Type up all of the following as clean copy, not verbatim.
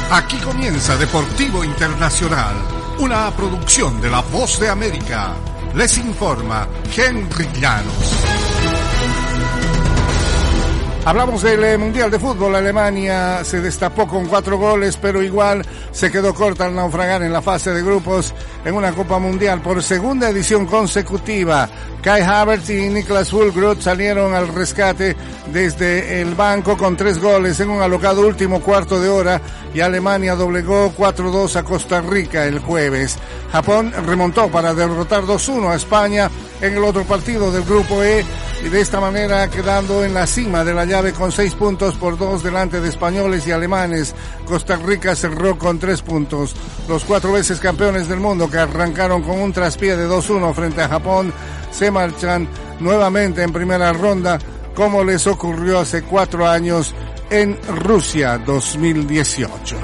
Aquí comienza Deportivo Internacional, una producción de La Voz de América. Les informa Henry Llanos. Hablamos del Mundial de Fútbol. Alemania se destapó con 4 goles, pero igual se quedó corta al naufragar en la fase de grupos en una Copa Mundial por segunda edición consecutiva. Kai Havertz y Niklas Füllkrug salieron al rescate desde el banco con 3 goles en un alocado último cuarto de hora y Alemania doblegó 4-2 a Costa Rica el jueves. Japón remontó para derrotar 2-1 a España en el otro partido del grupo E y de esta manera quedando en la cima de la llave con 6 puntos por 2 delante de españoles y alemanes. Costa Rica cerró con 3 puntos. Los 4 veces campeones del mundo que arrancaron con un traspié de 2-1 frente a Japón se marchan nuevamente en primera ronda, como les ocurrió hace 4 años en Rusia 2018.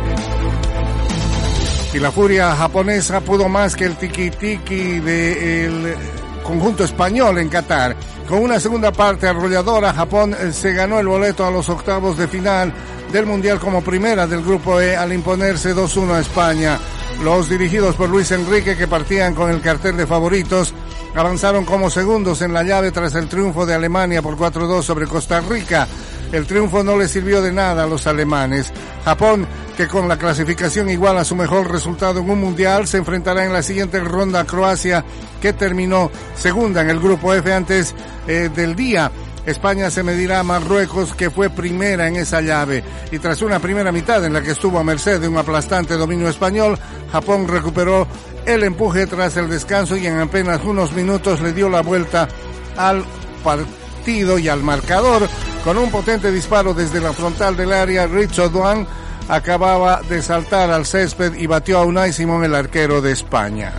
Y la furia japonesa pudo más que el tiki-tiki del conjunto español en Qatar. Con una segunda parte arrolladora, Japón se ganó el boleto a los octavos de final del Mundial como primera del Grupo E al imponerse 2-1 a España. Los dirigidos por Luis Enrique, que partían con el cartel de favoritos, avanzaron como segundos en la llave tras el triunfo de Alemania por 4-2 sobre Costa Rica. El triunfo no le sirvió de nada a los alemanes. Japón, que con la clasificación igual a su mejor resultado en un mundial, se enfrentará en la siguiente ronda a Croacia, que terminó segunda en el grupo F antes del día. España se medirá a Marruecos, que fue primera en esa llave. Y tras una primera mitad en la que estuvo a merced de un aplastante dominio español, Japón recuperó el empuje tras el descanso y en apenas unos minutos le dio la vuelta al partido y al marcador. Con un potente disparo desde la frontal del área, Richard Duan acababa de saltar al césped y batió a Unai Simón, el arquero de España.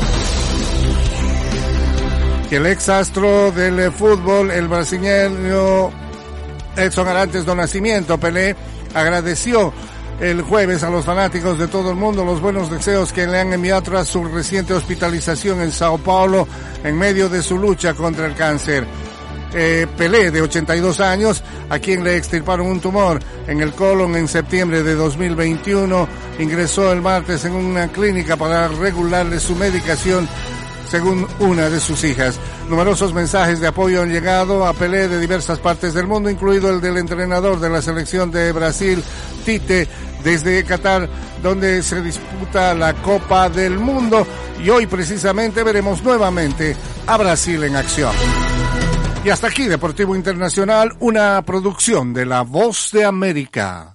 Y el ex astro del fútbol, el brasileño Edson Arantes do Nascimento, Pelé, agradeció el jueves a los fanáticos de todo el mundo los buenos deseos que le han enviado tras su reciente hospitalización en Sao Paulo en medio de su lucha contra el cáncer. Pelé, de 82 años, a quien le extirparon un tumor en el colon en septiembre de 2021, ingresó el martes en una clínica para regularle su medicación, según una de sus hijas. Numerosos mensajes de apoyo han llegado a Pelé de diversas partes del mundo, incluido el del entrenador de la selección de Brasil, Tite, desde Qatar, donde se disputa la Copa del Mundo, y hoy precisamente veremos nuevamente a Brasil en acción. Y hasta aquí Deportivo Internacional, una producción de La Voz de América.